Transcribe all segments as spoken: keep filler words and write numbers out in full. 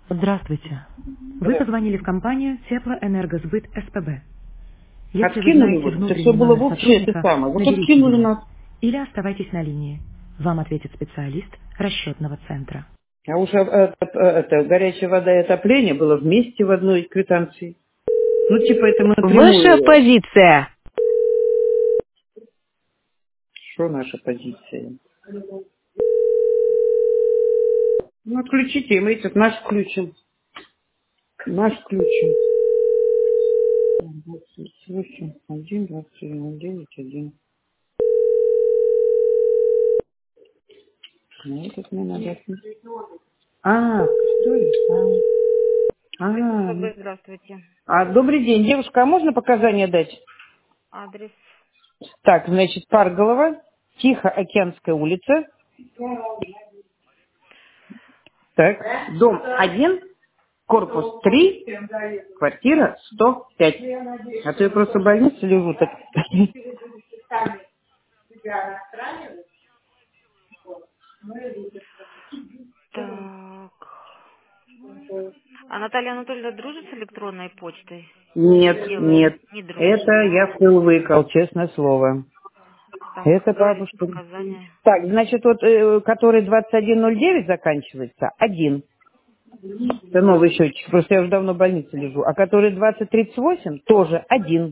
Здравствуйте. Вы Да. позвонили в компанию Теплоэнергосбыт СПБ. Если вы Откинули знаете вот, это все внутренний было номер в общее, это сотрудника, самое. Вот наберите откинули его. нас. Или оставайтесь на линии. Вам ответит специалист расчетного центра. А уж э, э, э, это, горячая вода и отопление было вместе в одной квитанции. Ну, типа, это мы Ваша напрямую. позиция. Что наша позиция? Ну, отключите, и мы этот наш включим. Наш включим. двадцать восемь, один, двадцать один, девять, один. Ну, этот мне надо отключить. А, что ли? А, а, ну. СПБ, здравствуйте. А, добрый день, девушка, а можно показания дать? Адрес. Так, значит, Парголова, Тихоокеанская улица. Так, дом один, корпус три, квартира сто пять. А то я просто в больнице лежу так. Так. А Наталья Анатольевна дружит с электронной почтой? Нет, Делает? нет. Не дружит, Это да? я в пыл выкал, честное слово. Так, Это давайте бабушка. показания. Так, значит, вот, э, который двадцать один ноль девять заканчивается, один. Это новый счетчик, просто я уже давно в больнице лежу. А который двадцать тридцать восемь, тоже один.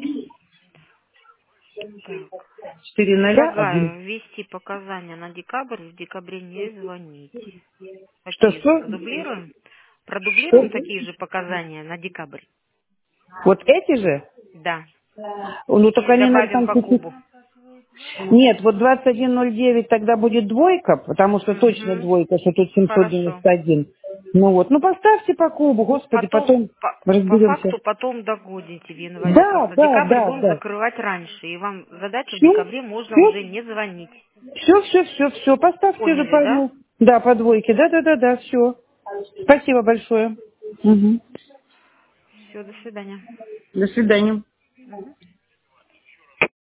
Так. Четыре ноля, один. Предлагаю ввести показания на декабрь, в декабре не звонить. Такие же Что-что? продублируем. Что? Продублируем такие же показания на декабрь. Вот эти же? Да. Ну, только Или они, наверное, добавим там по чуть-чуть... кубу. Нет, вот двадцать один ноль девять тогда будет двойка, потому что точно Угу. двойка, что тут семьсот Хорошо. девяносто один. Ну вот, ну поставьте по кубу, господи, Потом, потом по, по разберемся. факту, потом догодите в январе. Да, Просто да, декабрь да, будем да. закрывать раньше. И вам задача в Все, декабре можно все, уже не звонить. все, все, все, все, поставьте же Поняли, по, да? ну, да, по двойке, да, да, да, да, все. Спасибо большое. Мгм. Все, до свидания. До свидания. Мгм.